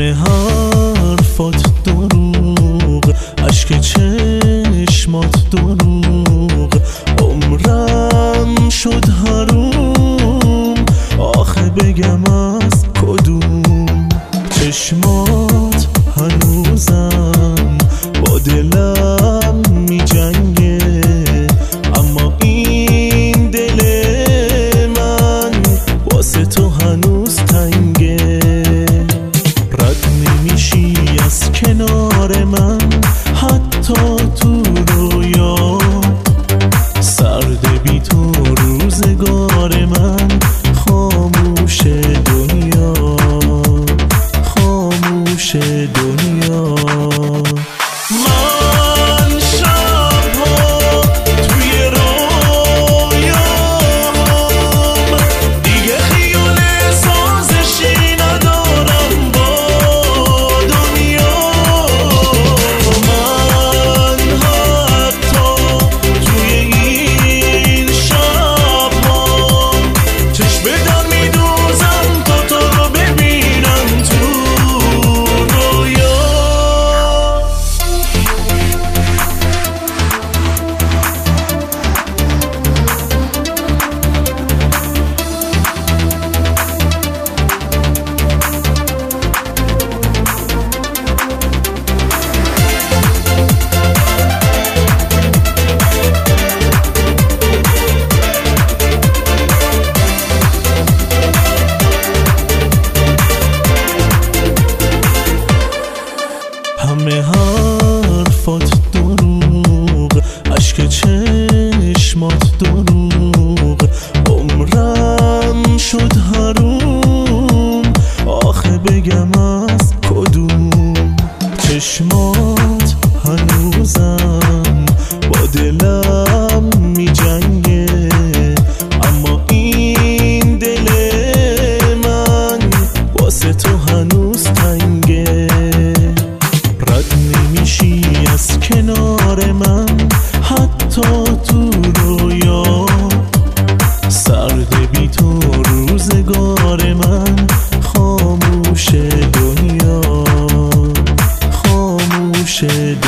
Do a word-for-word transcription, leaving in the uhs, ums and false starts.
همه حرفات دروغ، اشک چشمات دروغ، عمرم شد حروم، آخه بگم از کدوم؟ چشمات هنوزم با دلم می جنگه، اما این دل من واسه تو هنوز تنگه. رد نمیشی از کنار من حتی تو رویا، سرد بی تو روزگار من، خاموش دنیا، خاموش دنیا. من شبها توی رویام دیگه خیال سازشی ندارم با دنیا. من حتی توی این شبها چشم بدم میدوزم تا تو رو ببینم تو رویا. همه حرفات دروغ، اشک چشمات دروغ، عمرم شد حروم، آخه بگم از کدوم؟ چشمات هنوزم با دلم می جنگه، اما این دل من واسه تو هنوز تنگه. رد نمیشی از کنار من حتی تو رویا، سرد بی تو روزگار من، خاموش دنیا، خاموش